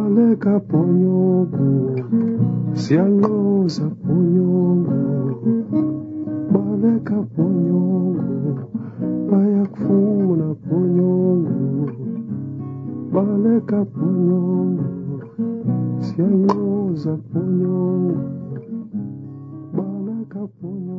baleka ponyongo, siyaloza ponyongo, baleka ponyongo, bayakufuna ponyongo, baleka ponyongo, siyaloza ponyongo, baleka ponyongo.